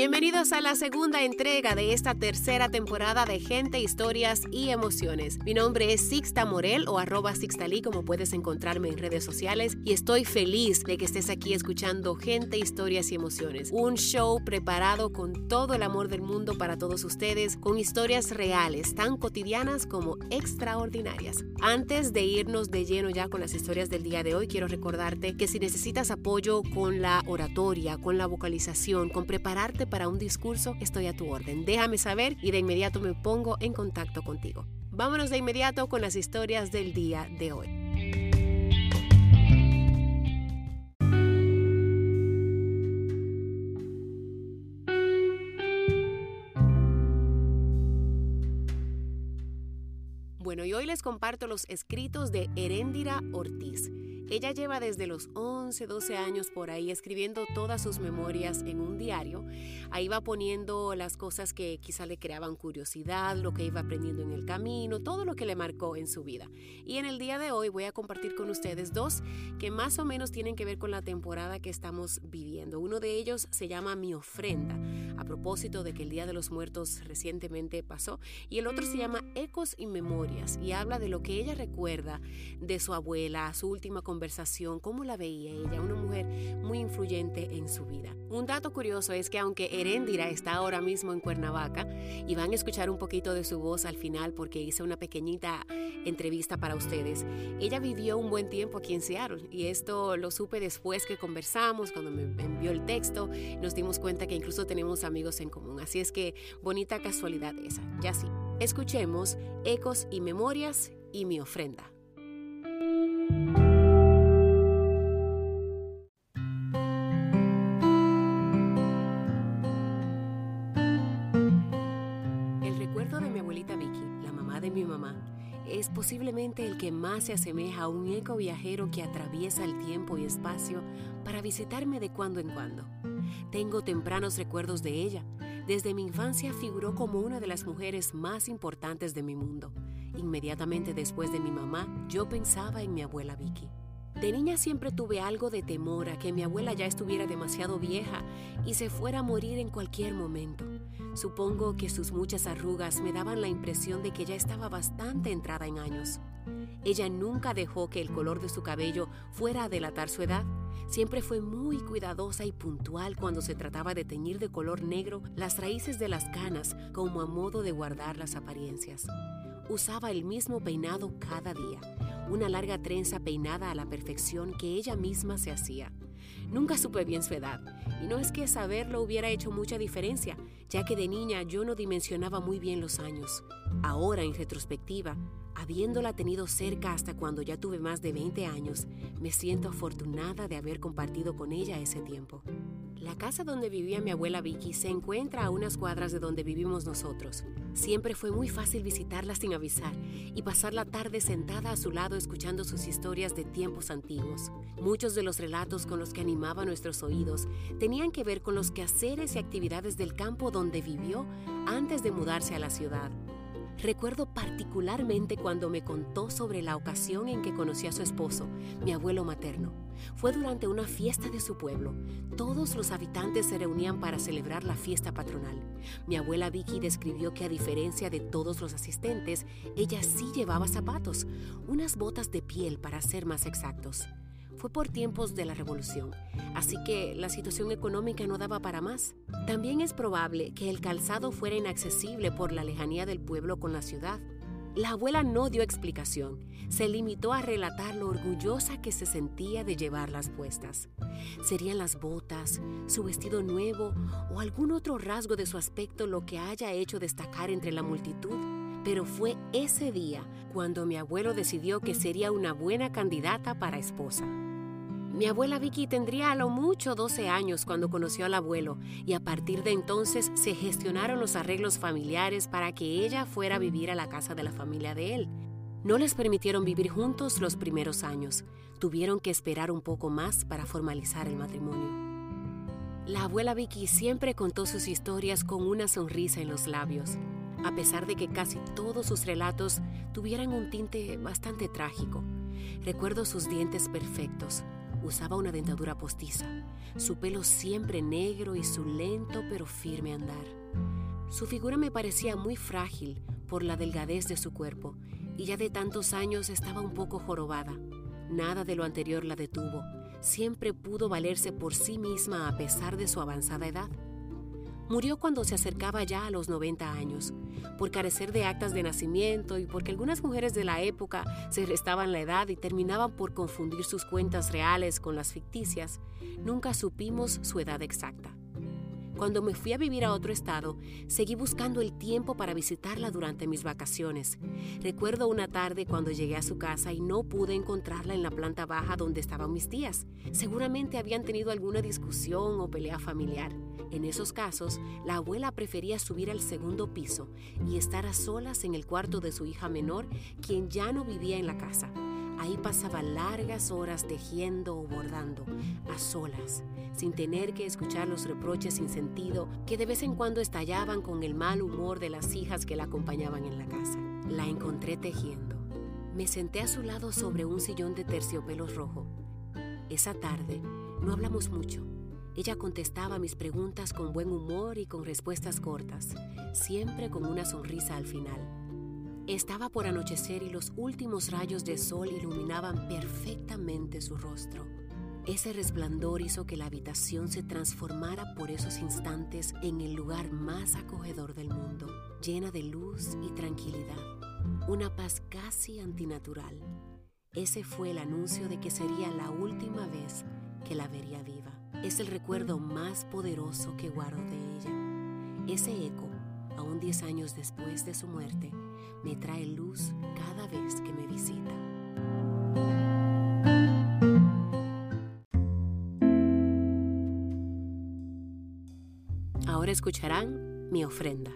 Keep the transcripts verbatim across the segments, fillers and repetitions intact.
Bienvenidos a la segunda entrega de esta tercera temporada de Gente, Historias y Emociones. Mi nombre es Sixta Morel o arroba Sixtalí, como puedes encontrarme en redes sociales, y estoy feliz de que estés aquí escuchando Gente, Historias y Emociones, un show preparado con todo el amor del mundo para todos ustedes, con historias reales, tan cotidianas como extraordinarias. Antes de irnos de lleno ya con las historias del día de hoy, quiero recordarte que si necesitas apoyo con la oratoria, con la vocalización, con prepararte para un discurso, estoy a tu orden. Déjame saber y de inmediato me pongo en contacto contigo. Vámonos de inmediato con las historias del día de hoy. Bueno, y hoy les comparto los escritos de Heréndira Ortiz. Ella lleva desde los once, doce años por ahí escribiendo todas sus memorias en un diario. Ahí va poniendo las cosas que quizá le creaban curiosidad, lo que iba aprendiendo en el camino, todo lo que le marcó en su vida. Y en el día de hoy voy a compartir con ustedes dos que más o menos tienen que ver con la temporada que estamos viviendo. Uno de ellos se llama Mi Ofrenda, a propósito de que el Día de los Muertos recientemente pasó. Y el otro se llama Ecos y Memorias y habla de lo que ella recuerda de su abuela, su última conversación, cómo la veía ella, una mujer muy influyente en su vida. Un dato curioso es que aunque Heréndira está ahora mismo en Cuernavaca, y van a escuchar un poquito de su voz al final porque hice una pequeñita entrevista para ustedes, ella vivió un buen tiempo aquí en Seattle, y esto lo supe después que conversamos, cuando me envió el texto, nos dimos cuenta que incluso tenemos amigos en común, así es que bonita casualidad esa. Ya sí, escuchemos Ecos y Memorias y Mi Ofrenda. Es posiblemente el que más se asemeja a un eco viajero que atraviesa el tiempo y espacio para visitarme de cuando en cuando. Tengo tempranos recuerdos de ella. Desde mi infancia figuró como una de las mujeres más importantes de mi mundo. Inmediatamente después de mi mamá, yo pensaba en mi abuela Vicky. De niña siempre tuve algo de temor a que mi abuela ya estuviera demasiado vieja y se fuera a morir en cualquier momento. Supongo que sus muchas arrugas me daban la impresión de que ya estaba bastante entrada en años. Ella nunca dejó que el color de su cabello fuera a delatar su edad. Siempre fue muy cuidadosa y puntual cuando se trataba de teñir de color negro las raíces de las canas como a modo de guardar las apariencias. Usaba el mismo peinado cada día, una larga trenza peinada a la perfección que ella misma se hacía. Nunca supe bien su edad, y no es que saberlo hubiera hecho mucha diferencia, ya que de niña yo no dimensionaba muy bien los años. Ahora, en retrospectiva, habiéndola tenido cerca hasta cuando ya tuve más de veinte años, me siento afortunada de haber compartido con ella ese tiempo. La casa donde vivía mi abuela Vicky se encuentra a unas cuadras de donde vivimos nosotros. Siempre fue muy fácil visitarla sin avisar y pasar la tarde sentada a su lado escuchando sus historias de tiempos antiguos. Muchos de los relatos con los que animaba nuestros oídos tenían que ver con los quehaceres y actividades del campo donde vivió antes de mudarse a la ciudad. Recuerdo particularmente cuando me contó sobre la ocasión en que conocí a su esposo, mi abuelo materno. Fue durante una fiesta de su pueblo. Todos los habitantes se reunían para celebrar la fiesta patronal. Mi abuela Vicky describió que, a diferencia de todos los asistentes, ella sí llevaba zapatos, unas botas de piel para ser más exactos. Fue por tiempos de la Revolución, así que la situación económica no daba para más. También es probable que el calzado fuera inaccesible por la lejanía del pueblo con la ciudad. La abuela no dio explicación, se limitó a relatar lo orgullosa que se sentía de llevarlas puestas. ¿Serían las botas, su vestido nuevo o algún otro rasgo de su aspecto lo que haya hecho destacar entre la multitud? Pero fue ese día cuando mi abuelo decidió que sería una buena candidata para esposa. Mi abuela Vicky tendría a lo mucho doce años cuando conoció al abuelo, y a partir de entonces se gestionaron los arreglos familiares para que ella fuera a vivir a la casa de la familia de él. No les permitieron vivir juntos los primeros años. Tuvieron que esperar un poco más para formalizar el matrimonio. La abuela Vicky siempre contó sus historias con una sonrisa en los labios, a pesar de que casi todos sus relatos tuvieran un tinte bastante trágico. Recuerdo sus dientes perfectos, Usaba una dentadura postiza, su pelo siempre negro y su lento pero firme andar. Su figura me parecía muy frágil por la delgadez de su cuerpo y ya de tantos años estaba un poco jorobada. Nada de lo anterior la detuvo. Siempre pudo valerse por sí misma a pesar de su avanzada edad. Murió cuando se acercaba ya a los noventa años, por carecer de actas de nacimiento y porque algunas mujeres de la época se restaban la edad y terminaban por confundir sus cuentas reales con las ficticias. Nunca supimos su edad exacta. Cuando me fui a vivir a otro estado, seguí buscando el tiempo para visitarla durante mis vacaciones. Recuerdo una tarde cuando llegué a su casa y no pude encontrarla en la planta baja donde estaban mis tías. Seguramente habían tenido alguna discusión o pelea familiar. En esos casos, la abuela prefería subir al segundo piso y estar a solas en el cuarto de su hija menor, quien ya no vivía en la casa. Ahí pasaba largas horas tejiendo o bordando, a solas, sin tener que escuchar los reproches sin sentido que de vez en cuando estallaban con el mal humor de las hijas que la acompañaban en la casa. La encontré tejiendo. Me senté a su lado sobre un sillón de terciopelo rojo. Esa tarde no hablamos mucho. Ella contestaba mis preguntas con buen humor y con respuestas cortas, siempre con una sonrisa al final. Estaba por anochecer y los últimos rayos de sol iluminaban perfectamente su rostro. Ese resplandor hizo que la habitación se transformara por esos instantes en el lugar más acogedor del mundo, llena de luz y tranquilidad, una paz casi antinatural. Ese fue el anuncio de que sería la última vez que la vería viva. Es el recuerdo más poderoso que guardo de ella. Ese eco, aún diez años después de su muerte, me trae luz cada vez que me visita. Ahora escucharán mi ofrenda.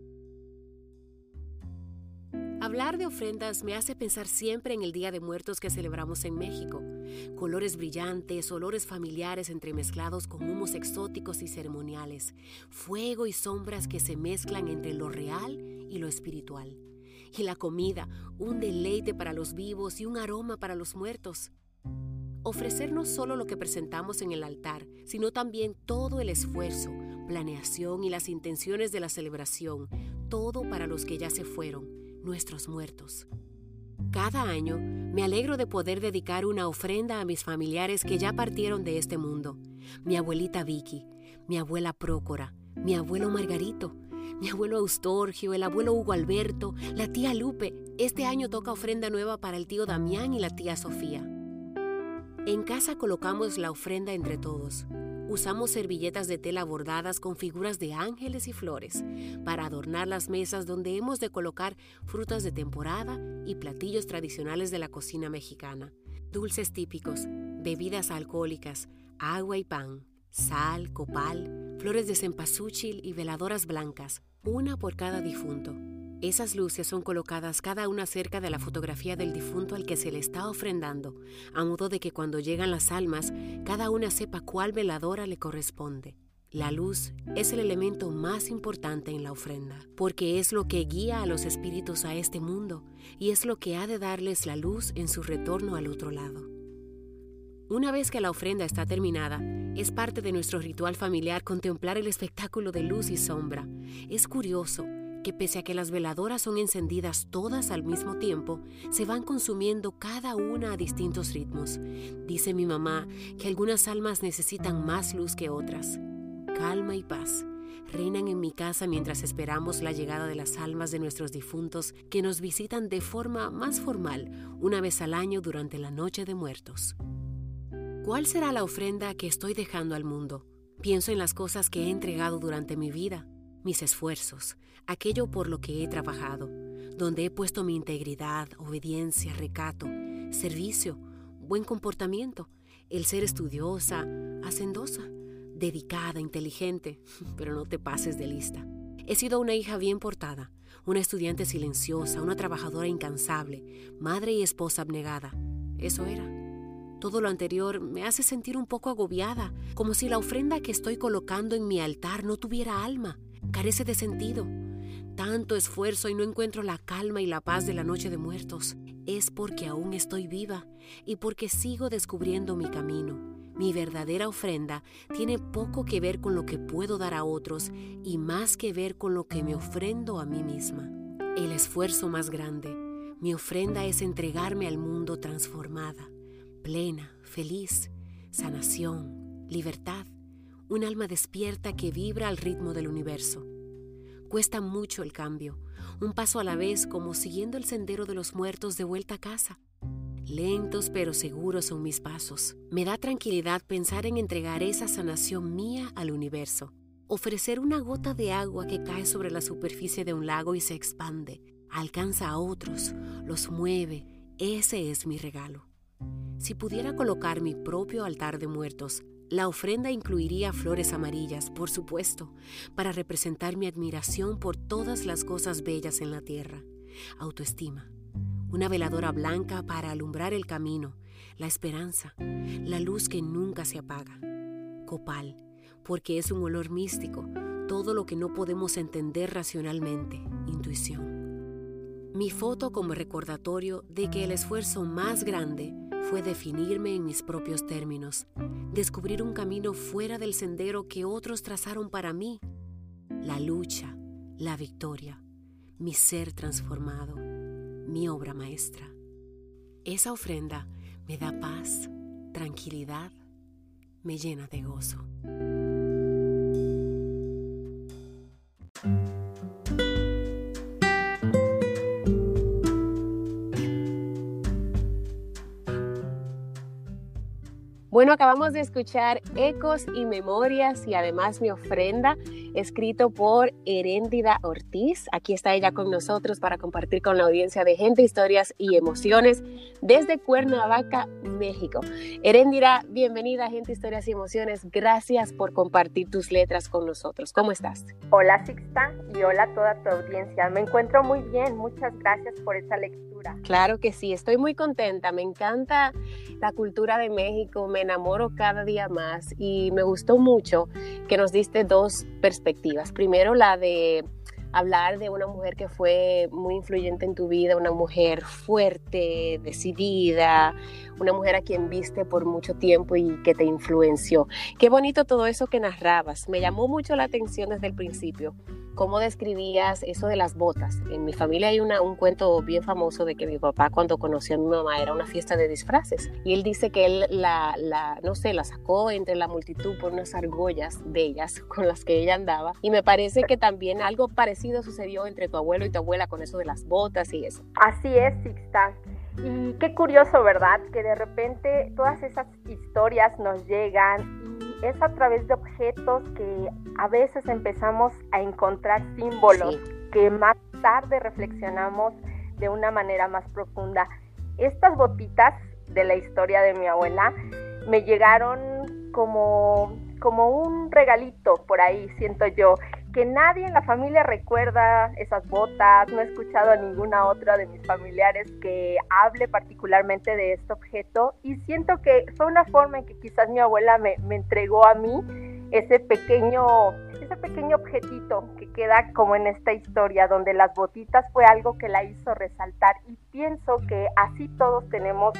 Hablar de ofrendas me hace pensar siempre en el Día de Muertos que celebramos en México. Colores brillantes, olores familiares entremezclados con humos exóticos y ceremoniales, fuego y sombras que se mezclan entre lo real y lo espiritual. Y la comida, un deleite para los vivos y un aroma para los muertos. Ofrecer no solo lo que presentamos en el altar, sino también todo el esfuerzo, planeación y las intenciones de la celebración, todo para los que ya se fueron, nuestros muertos. Cada año me alegro de poder dedicar una ofrenda a mis familiares que ya partieron de este mundo. Mi abuelita Vicky, mi abuela Prócora, mi abuelo Margarito, mi abuelo Eustorgio, el abuelo Hugo Alberto, la tía Lupe. Este año toca ofrenda nueva para el tío Damián y la tía Sofía. En casa colocamos la ofrenda entre todos. Usamos servilletas de tela bordadas con figuras de ángeles y flores para adornar las mesas donde hemos de colocar frutas de temporada y platillos tradicionales de la cocina mexicana, dulces típicos, bebidas alcohólicas, agua y pan, sal, copal, flores de cempasúchil y veladoras blancas, una por cada difunto. Esas luces son colocadas cada una cerca de la fotografía del difunto al que se le está ofrendando, a modo de que cuando llegan las almas, cada una sepa cuál veladora le corresponde. La luz es el elemento más importante en la ofrenda, porque es lo que guía a los espíritus a este mundo y es lo que ha de darles la luz en su retorno al otro lado. Una vez que la ofrenda está terminada, es parte de nuestro ritual familiar contemplar el espectáculo de luz y sombra. Es curioso que pese a que las veladoras son encendidas todas al mismo tiempo, se van consumiendo cada una a distintos ritmos. Dice mi mamá que algunas almas necesitan más luz que otras. Calma y paz reinan en mi casa mientras esperamos la llegada de las almas de nuestros difuntos que nos visitan de forma más formal una vez al año durante la Noche de Muertos. ¿Cuál será la ofrenda que estoy dejando al mundo? Pienso en las cosas que he entregado durante mi vida, mis esfuerzos, aquello por lo que he trabajado, donde he puesto mi integridad, obediencia, recato, servicio, buen comportamiento, el ser estudiosa, hacendosa, dedicada, inteligente, pero no te pases de lista. He sido una hija bien portada, una estudiante silenciosa, una trabajadora incansable, madre y esposa abnegada. Eso era. Todo lo anterior me hace sentir un poco agobiada, como si la ofrenda que estoy colocando en mi altar no tuviera alma, carece de sentido. Tanto esfuerzo y no encuentro la calma y la paz de la Noche de Muertos. es porque aún estoy viva y porque sigo descubriendo mi camino. Mi verdadera ofrenda tiene poco que ver con lo que puedo dar a otros y más que ver con lo que me ofrendo a mí misma. El esfuerzo más grande, mi ofrenda es entregarme al mundo transformada, plena, feliz, sanación, libertad, un alma despierta que vibra al ritmo del universo. Cuesta mucho el cambio, un paso a la vez como siguiendo el sendero de los muertos de vuelta a casa. Lentos pero seguros son mis pasos. Me da tranquilidad pensar en entregar esa sanación mía al universo. Ofrecer una gota de agua que cae sobre la superficie de un lago y se expande, alcanza a otros, los mueve. Ese es mi regalo. Si pudiera colocar mi propio altar de muertos, la ofrenda incluiría flores amarillas, por supuesto, para representar mi admiración por todas las cosas bellas en la tierra. Autoestima. Una veladora blanca para alumbrar el camino, la esperanza, la luz que nunca se apaga. Copal, porque es un olor místico, todo lo que no podemos entender racionalmente, intuición. Mi foto como recordatorio de que el esfuerzo más grande fue definirme en mis propios términos, descubrir un camino fuera del sendero que otros trazaron para mí. La lucha, la victoria, mi ser transformado, mi obra maestra. Esa ofrenda me da paz, tranquilidad, me llena de gozo. Bueno, acabamos de escuchar Ecos y Memorias y además mi ofrenda, escrito por Heréndira Ortiz. Aquí está ella con nosotros para compartir con la audiencia de Gente, Historias y Emociones desde Cuernavaca, México. Heréndira, bienvenida a Gente, Historias y Emociones. Gracias por compartir tus letras con nosotros. ¿Cómo estás? Hola Sixta y hola a toda tu audiencia. Me encuentro muy bien. Muchas gracias por esa lectura. Claro que sí, estoy muy contenta. Me encanta la cultura de México. Me enamoro cada día más y me gustó mucho que nos diste dos perspectivas. Primero, la de hablar de una mujer que fue muy influyente en tu vida, una mujer fuerte, decidida, una mujer a quien viste por mucho tiempo y que te influenció. Qué bonito todo eso que narrabas. Me llamó mucho la atención desde el principio, cómo describías eso de las botas. En mi familia hay una, un cuento bien famoso de que mi papá, cuando conoció a mi mamá, era una fiesta de disfraces. Y él dice que él la, la, no sé, la sacó entre la multitud por unas argollas bellas con las que ella andaba. Y me parece que también algo parecido sucedió entre tu abuelo y tu abuela con eso de las botas y eso. Así es, Sixta. Y qué curioso, ¿verdad? Que de repente todas esas historias nos llegan y es a través de objetos que a veces empezamos a encontrar símbolos, sí, que más tarde reflexionamos de una manera más profunda. Estas botitas de la historia de mi abuela me llegaron como, como un regalito por ahí, siento yo, que nadie en la familia recuerda esas botas. No he escuchado a ninguna otra de mis familiares que hable particularmente de este objeto y siento que fue una forma en que quizás mi abuela me, me entregó a mí ese pequeño, ese pequeño objetito que queda como en esta historia, donde las botitas fue algo que la hizo resaltar, y pienso que así todos tenemos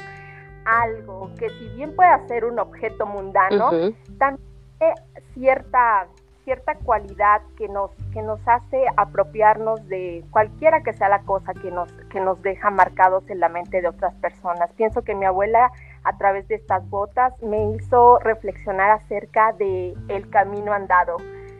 algo que, si bien puede ser un objeto mundano, uh-huh, también tiene cierta cierta cualidad que nos, que nos hace apropiarnos de cualquiera que sea la cosa que nos, que nos deja marcados en la mente de otras personas. Pienso que mi abuela, a través de estas botas, me hizo reflexionar acerca de el camino andado,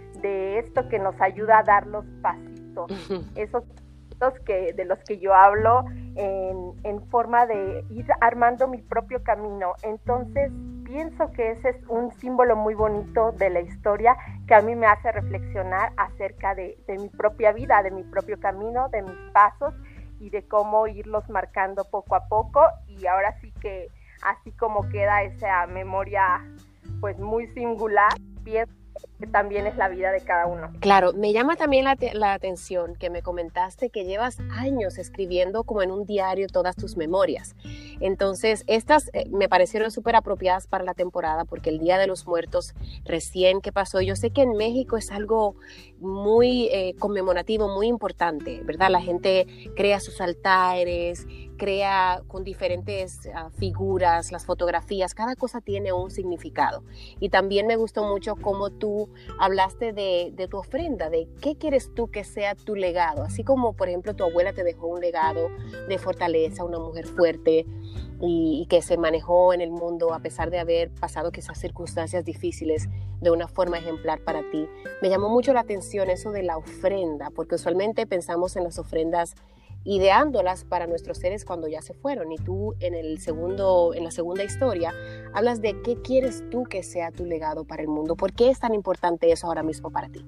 de esto que nos ayuda a dar los pasitos, esos pasitos que, de los que yo hablo en, en forma de ir armando mi propio camino. Entonces, pienso que ese es un símbolo muy bonito de la historia que a mí me hace reflexionar acerca de, de mi propia vida, de mi propio camino, de mis pasos y de cómo irlos marcando poco a poco. Y ahora sí que así como queda esa memoria pues muy singular, pienso que también es la vida de cada uno. Claro, me llama también la, te- la atención que me comentaste que llevas años escribiendo como en un diario todas tus memorias. Entonces, estas eh, me parecieron súper apropiadas para la temporada porque el Día de los Muertos recién que pasó, yo sé que en México es algo muy eh, conmemorativo, muy importante, ¿verdad? La gente crea sus altares, crea con diferentes uh, figuras, las fotografías, cada cosa tiene un significado. Y también me gustó mucho cómo tú hablaste de, de tu ofrenda, de qué quieres tú que sea tu legado, así como por ejemplo tu abuela te dejó un legado de fortaleza, una mujer fuerte y, y que se manejó en el mundo a pesar de haber pasado quizás circunstancias difíciles de una forma ejemplar para ti. Me llamó mucho la atención eso de la ofrenda, porque usualmente pensamos en las ofrendas ideándolas para nuestros seres cuando ya se fueron, y tú en el segundo, en la segunda historia hablas de qué quieres tú que sea tu legado para el mundo. ¿Por qué es tan importante eso ahora mismo para ti?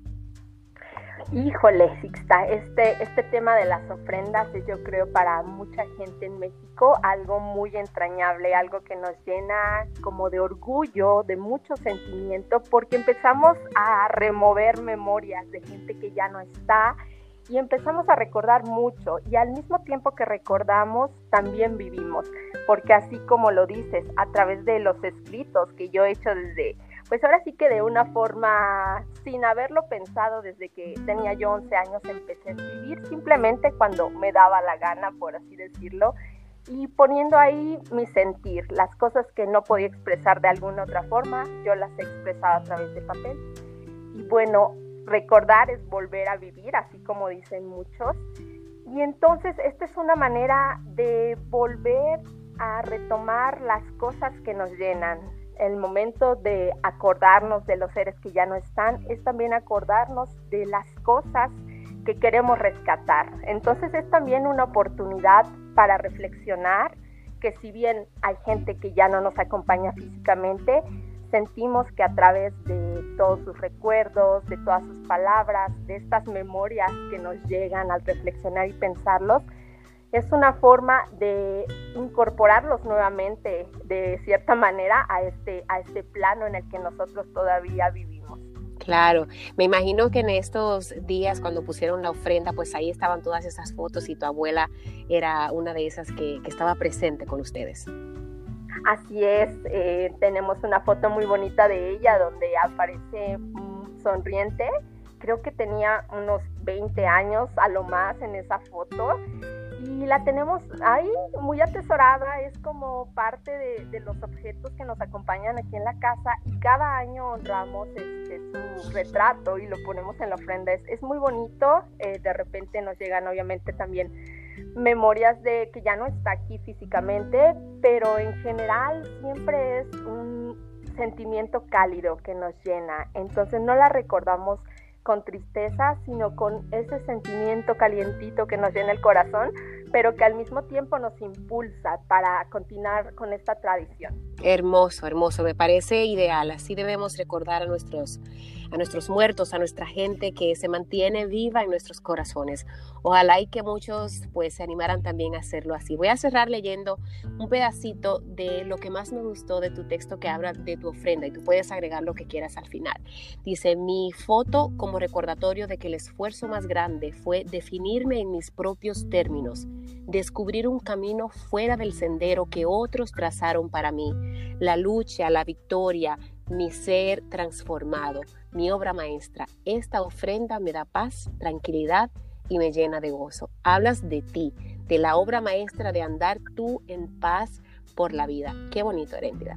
Híjole, Sixta, este, este tema de las ofrendas es, yo creo, para mucha gente en México algo muy entrañable, algo que nos llena como de orgullo, de mucho sentimiento, porque empezamos a remover memorias de gente que ya no está y empezamos a recordar mucho, y al mismo tiempo que recordamos también vivimos, porque así como lo dices, a través de los escritos que yo he hecho desde, pues ahora sí que de una forma sin haberlo pensado, desde que tenía yo once años empecé a escribir simplemente cuando me daba la gana, por así decirlo, y poniendo ahí mi sentir, las cosas que no podía expresar de alguna otra forma, yo las he expresado a través de papel. Y bueno, recordar es volver a vivir, así como dicen muchos, y entonces esta es una manera de volver a retomar las cosas que nos llenan. El momento de acordarnos de los seres que ya no están es también acordarnos de las cosas que queremos rescatar. Entonces es también una oportunidad para reflexionar, que si bien hay gente que ya no nos acompaña físicamente, sentimos que a través de todos sus recuerdos, de todas sus palabras, de estas memorias que nos llegan al reflexionar y pensarlos, es una forma de incorporarlos nuevamente de cierta manera a este, a este plano en el que nosotros todavía vivimos. Claro, me imagino que en estos días cuando pusieron la ofrenda, pues ahí estaban todas esas fotos y tu abuela era una de esas que, que estaba presente con ustedes. Así es, eh, tenemos una foto muy bonita de ella donde aparece um, sonriente. Creo que tenía unos veinte años a lo más en esa foto y la tenemos ahí muy atesorada. Es como parte de, de los objetos que nos acompañan aquí en la casa, y cada año honramos este, su retrato y lo ponemos en la ofrenda. Es, es muy bonito. Eh, de repente nos llegan obviamente también memorias de que ya no está aquí físicamente, pero en general siempre es un sentimiento cálido que nos llena. Entonces no la recordamos con tristeza, sino con ese sentimiento calientito que nos llena el corazón, pero que al mismo tiempo nos impulsa para continuar con esta tradición. Hermoso, hermoso, me parece ideal. Así debemos recordar a nuestros, a nuestros muertos, a nuestra gente que se mantiene viva en nuestros corazones. Ojalá y que muchos pues se animaran también a hacerlo así. Voy a cerrar leyendo un pedacito de lo que más me gustó de tu texto que habla de tu ofrenda, y tú puedes agregar lo que quieras al final. Dice: mi foto como recordatorio de que el esfuerzo más grande fue definirme en mis propios términos, descubrir un camino fuera del sendero que otros trazaron para mí, la lucha, la victoria, mi ser transformado, mi obra maestra. Esta ofrenda me da paz, tranquilidad y me llena de gozo. Hablas de ti, de la obra maestra de andar tú en paz por la vida. Qué bonito, Heréndida.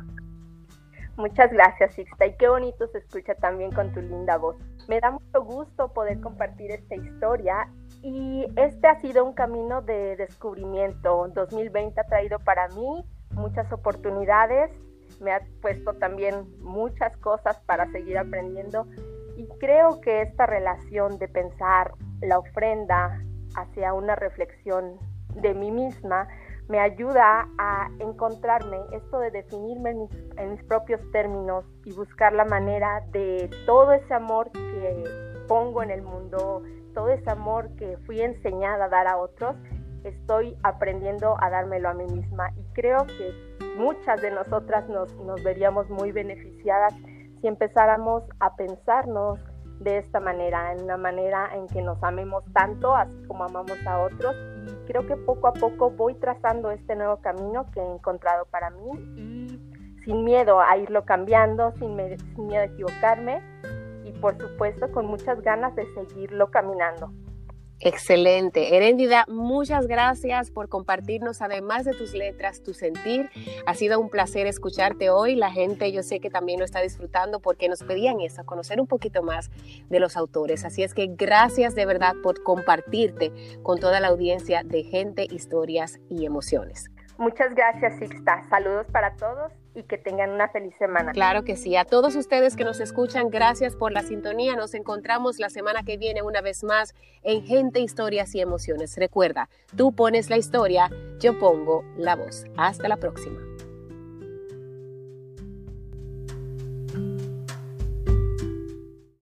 Muchas gracias, Sixta, y qué bonito se escucha también con tu linda voz. Me da mucho gusto poder compartir esta historia, y este ha sido un camino de descubrimiento. dos mil veinte ha traído para mí muchas oportunidades, me ha puesto también muchas cosas para seguir aprendiendo, y creo que esta relación de pensar la ofrenda hacia una reflexión de mí misma me ayuda a encontrarme, esto de definirme en mis, en mis propios términos y buscar la manera de todo ese amor que pongo en el mundo, todo ese amor que fui enseñada a dar a otros, estoy aprendiendo a dármelo a mí misma, y creo que muchas de nosotras nos, nos veríamos muy beneficiadas si empezáramos a pensarnos de esta manera, en una manera en que nos amemos tanto, así como amamos a otros. Y creo que poco a poco voy trazando este nuevo camino que he encontrado para mí, y sin miedo a irlo cambiando, sin, me, sin miedo a equivocarme, y por supuesto con muchas ganas de seguirlo caminando. Excelente. Heréndida, muchas gracias por compartirnos, además de tus letras, tu sentir. Ha sido un placer escucharte hoy. La gente, yo sé que también lo está disfrutando porque nos pedían eso, conocer un poquito más de los autores. Así es que gracias de verdad por compartirte con toda la audiencia de Gente, Historias y Emociones. Muchas gracias, Sixta. Saludos para todos y que tengan una feliz semana. Claro que sí. A todos ustedes que nos escuchan, gracias por la sintonía. Nos encontramos la semana que viene una vez más en Gente, Historias y Emociones. Recuerda, tú pones la historia, yo pongo la voz. Hasta la próxima.